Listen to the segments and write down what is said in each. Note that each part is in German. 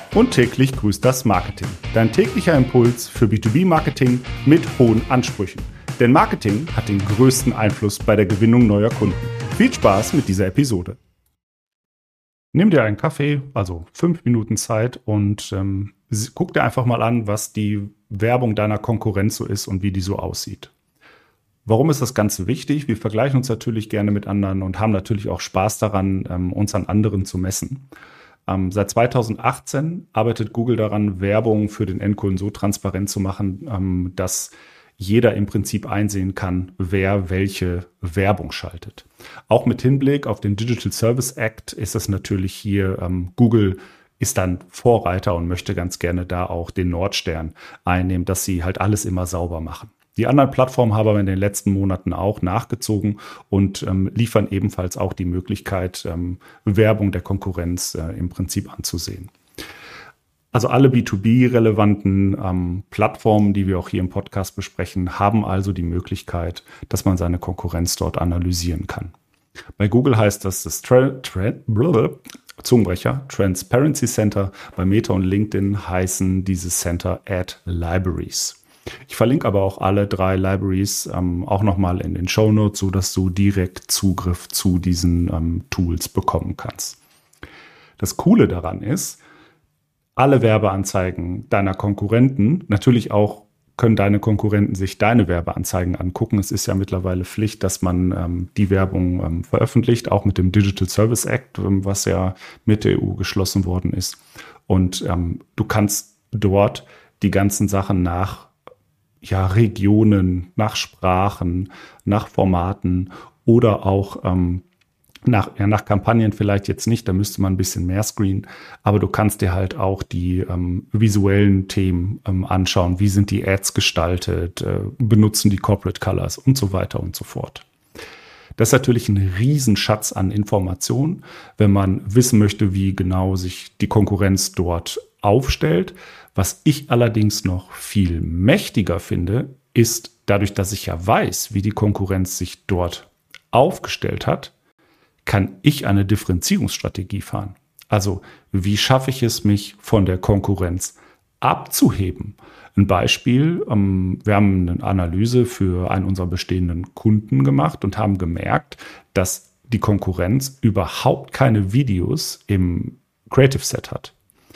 Und täglich grüßt das Marketing. Dein täglicher Impuls für B2B-Marketing mit hohen Ansprüchen. Denn Marketing hat den größten Einfluss bei der Gewinnung neuer Kunden. Viel Spaß mit dieser Episode. Nimm dir einen Kaffee, also 5 Minuten Zeit und guck dir einfach mal an, was die Werbung deiner Konkurrenz so ist und wie die so aussieht. Warum ist das Ganze wichtig? Wir vergleichen uns natürlich gerne mit anderen und haben natürlich auch Spaß daran, uns an anderen zu messen. Seit 2018 arbeitet Google daran, Werbung für den Endkunden so transparent zu machen, dass jeder im Prinzip einsehen kann, wer welche Werbung schaltet. Auch mit Hinblick auf den Digital Service Act ist das natürlich hier, Google ist dann Vorreiter und möchte ganz gerne da auch den Nordstern einnehmen, dass sie halt alles immer sauber machen. Die anderen Plattformen haben aber in den letzten Monaten auch nachgezogen und liefern ebenfalls auch die Möglichkeit, Werbung der Konkurrenz im Prinzip anzusehen. Also alle B2B-relevanten Plattformen, die wir auch hier im Podcast besprechen, haben also die Möglichkeit, dass man seine Konkurrenz dort analysieren kann. Bei Google heißt das Zungenbrecher, Transparency Center. Bei Meta und LinkedIn heißen diese Center Ad Libraries. Ich verlinke aber auch alle 3 Libraries auch nochmal in den Shownotes, sodass du direkt Zugriff zu diesen Tools bekommen kannst. Das Coole daran ist, alle Werbeanzeigen deiner Konkurrenten, natürlich auch können deine Konkurrenten sich deine Werbeanzeigen angucken. Es ist ja mittlerweile Pflicht, dass man die Werbung veröffentlicht, auch mit dem Digital Service Act, was ja mit der EU geschlossen worden ist. Und du kannst dort die ganzen Sachen nach Regionen, nach Sprachen, nach Formaten oder auch nach Kampagnen vielleicht jetzt nicht, da müsste man ein bisschen mehr screenen, aber du kannst dir halt auch die visuellen Themen anschauen, wie sind die Ads gestaltet, benutzen die Corporate Colors und so weiter und so fort. Das ist natürlich ein Riesenschatz an Informationen, wenn man wissen möchte, wie genau sich die Konkurrenz dort aufstellt. Was ich allerdings noch viel mächtiger finde, ist dadurch, dass ich ja weiß, wie die Konkurrenz sich dort aufgestellt hat, kann ich eine Differenzierungsstrategie fahren. Also wie schaffe ich es, mich von der Konkurrenz abzuheben? Ein Beispiel, wir haben eine Analyse für einen unserer bestehenden Kunden gemacht und haben gemerkt, dass die Konkurrenz überhaupt keine Videos im Creative Set hat.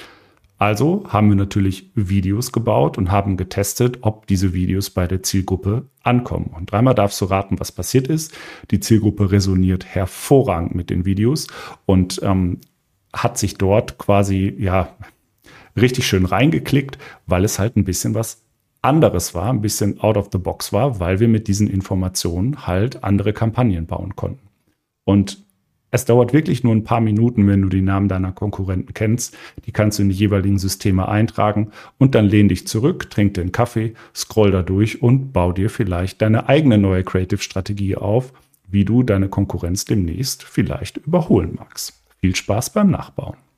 Also haben wir natürlich Videos gebaut und haben getestet, ob diese Videos bei der Zielgruppe ankommen. Und dreimal darfst du raten, was passiert ist. Die Zielgruppe resoniert hervorragend mit den Videos und hat sich dort quasi richtig schön reingeklickt, weil es halt ein bisschen was anderes war, ein bisschen out of the box war, weil wir mit diesen Informationen halt andere Kampagnen bauen konnten. Und es dauert wirklich nur ein paar Minuten, wenn du die Namen deiner Konkurrenten kennst. Die kannst du in die jeweiligen Systeme eintragen und dann lehn dich zurück, trink den Kaffee, scroll da durch und bau dir vielleicht deine eigene neue Creative-Strategie auf, wie du deine Konkurrenz demnächst vielleicht überholen magst. Viel Spaß beim Nachbauen.